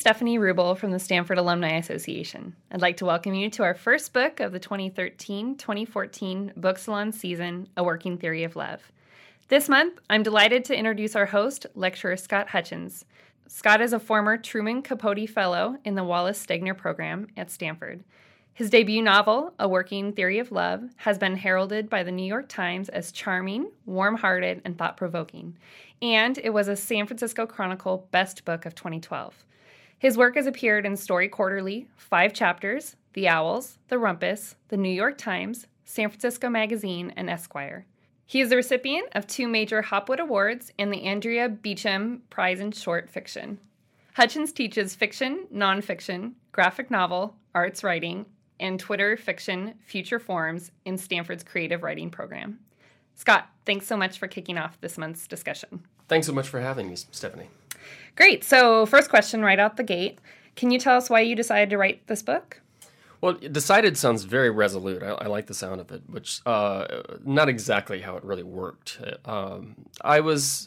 Stephanie Rubel from the Stanford Alumni Association. I'd like to welcome you to our first book of the 2013-2014 Book Salon season, A Working Theory of Love. This month, I'm delighted to introduce our host, lecturer Scott Hutchins. Scott is a former Truman Capote Fellow in the Wallace Stegner Program at Stanford. His debut novel, A Working Theory of Love, has been heralded by the New York Times as charming, warm-hearted, and thought-provoking, and it was a San Francisco Chronicle Best Book of 2012. His work has appeared in Story Quarterly, 5 Chapters, The Owls, The Rumpus, The New York Times, San Francisco Magazine, and Esquire. He is the recipient of 2 major Hopwood Awards and the Andrea Beecham Prize in Short Fiction. Hutchins teaches fiction, nonfiction, graphic novel, arts writing, and Twitter fiction future forms in Stanford's creative writing program. Scott, thanks so much for kicking off this month's discussion. Thanks so much for having me, Stephanie. Great. So first question right out the gate. Can you tell us why you decided to write this book? Well, decided sounds very resolute. I like the sound of it, which not exactly how it really worked. I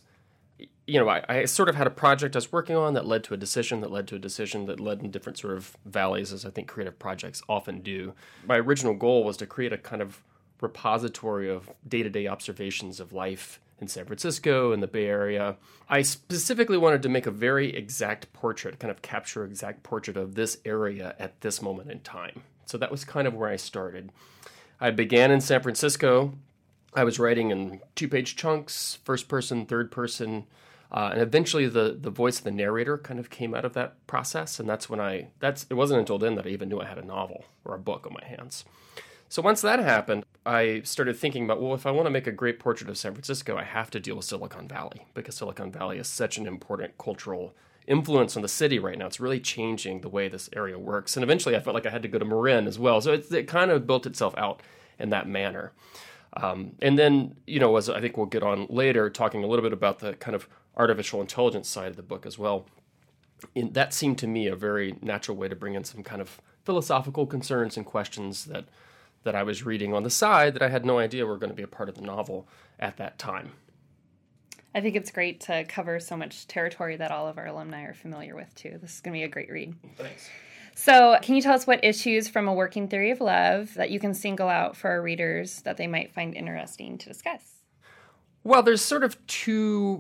sort of had a project I was working on that led to a decision, that led to a decision, that led in different sort of valleys, as I think creative projects often do. My original goal was to create a kind of repository of day-to-day observations of life in San Francisco and the Bay Area. I specifically wanted to make a very exact portrait, kind of capture exact portrait of this area at this moment in time. So that was kind of where I started. I began in San Francisco. I was writing in 2-page chunks, first person, third person, and eventually the voice of the narrator kind of came out of that process. And it wasn't until then that I even knew I had a novel or a book on my hands. So once that happened, I started thinking about, well, if I want to make a great portrait of San Francisco, I have to deal with Silicon Valley, because Silicon Valley is such an important cultural influence on the city right now. It's really changing the way this area works. And eventually I felt like I had to go to Marin as well. So it kind of built itself out in that manner. And then, as I think we'll get on later, talking a little bit about the kind of artificial intelligence side of the book as well. That seemed to me a very natural way to bring in some kind of philosophical concerns and questions that I was reading on the side that I had no idea were going to be a part of the novel at that time. I think it's great to cover so much territory that all of our alumni are familiar with, too. This is going to be a great read. Thanks. So can you tell us what issues from A Working Theory of Love that you can single out for our readers that they might find interesting to discuss? Well, there's sort of 2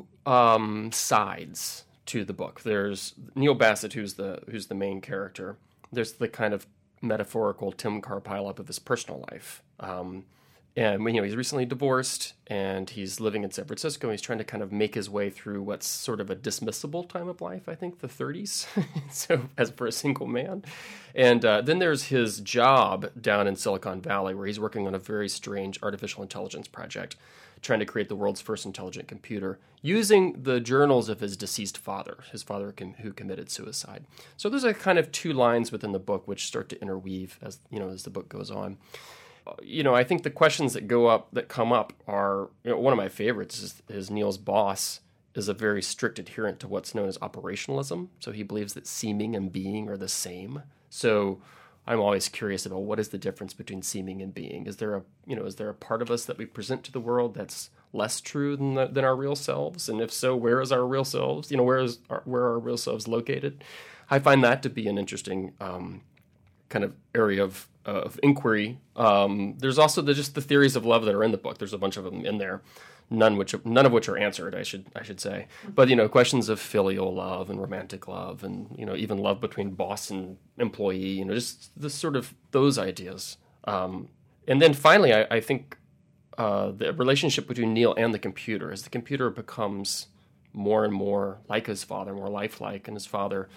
sides to the book. There's Neil Bassett, who's the main character. There's the kind of metaphorical Tim Carpile up of his personal life. And he's recently divorced, and he's living in San Francisco. He's trying to kind of make his way through what's sort of a dismissible time of life, I think, the 30s, so as for a single man. And then there's his job down in Silicon Valley, where he's working on a very strange artificial intelligence project, trying to create the world's first intelligent computer, using the journals of his deceased father, who committed suicide. So there's a kind of 2 lines within the book which start to interweave as the book goes on. I think the questions that come up are, one of my favorites is Neil's boss is a very strict adherent to what's known as operationalism. So he believes that seeming and being are the same. So I'm always curious about what is the difference between seeming and being. Is there a part of us that we present to the world that's less true than our real selves? And if so, where is our real selves? Where are our real selves located? I find that to be an interesting kind of area of inquiry. There's also just the theories of love that are in the book. There's a bunch of them in there, none of which are answered, I should say. But questions of filial love and romantic love, and even love between boss and employee. Just the sort of those ideas. And then finally, I think the relationship between Neil and the computer, as the computer becomes more and more like his father, more lifelike, and his father.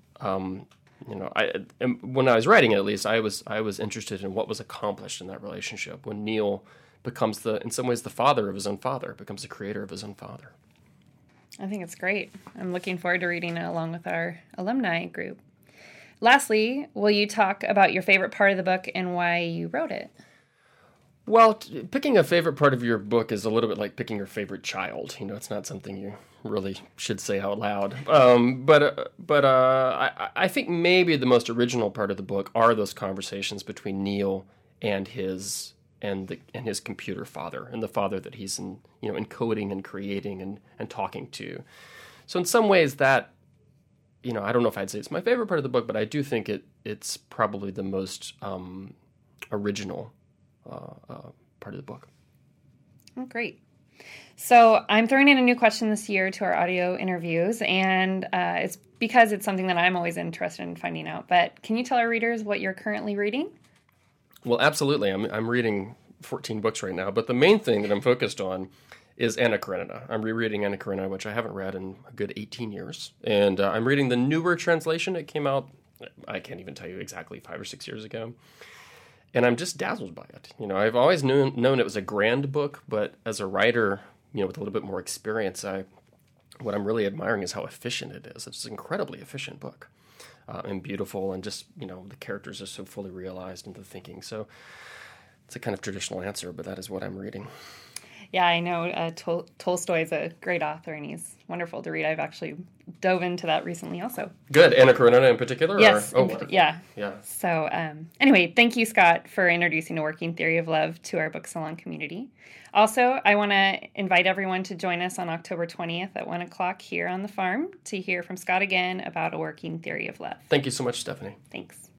When I was writing it, at least, I was interested in what was accomplished in that relationship when Neil becomes in some ways the father of his own father, becomes the creator of his own father. I think it's great. I'm looking forward to reading it along with our alumni group. Lastly, will you talk about your favorite part of the book and why you wrote it? Well, picking a favorite part of your book is a little bit like picking your favorite child. It's not something you really should say out loud. But I think maybe the most original part of the book are those conversations between Neil and his computer father, and the father that he's encoding and creating and talking to. So in some ways that I don't know if I'd say it's my favorite part of the book, but I do think it's probably the most original part of the book. Oh, great. So I'm throwing in a new question this year to our audio interviews, and it's because it's something that I'm always interested in finding out. But can you tell our readers what you're currently reading? Well, absolutely. I'm reading 14 books right now, but the main thing that I'm focused on is Anna Karenina. I'm rereading Anna Karenina, which I haven't read in a good 18 years. And I'm reading the newer translation. It came out, I can't even tell you exactly, 5 or 6 years ago. And I'm just dazzled by it. I've always known it was a grand book, but as a writer, with a little bit more experience, what I'm really admiring is how efficient it is. It's an incredibly efficient book and beautiful, and just, the characters are so fully realized into thinking. So it's a kind of traditional answer, but that is what I'm reading. Yeah, I know Tolstoy is a great author, and he's wonderful to read. I've actually dove into that recently also. Good. Anna Karenina in particular? Yes. Yeah. So anyway, thank you, Scott, for introducing A Working Theory of Love to our Book Salon community. Also, I want to invite everyone to join us on October 20th at 1 o'clock here on the farm to hear from Scott again about A Working Theory of Love. Thank you so much, Stephanie. Thanks.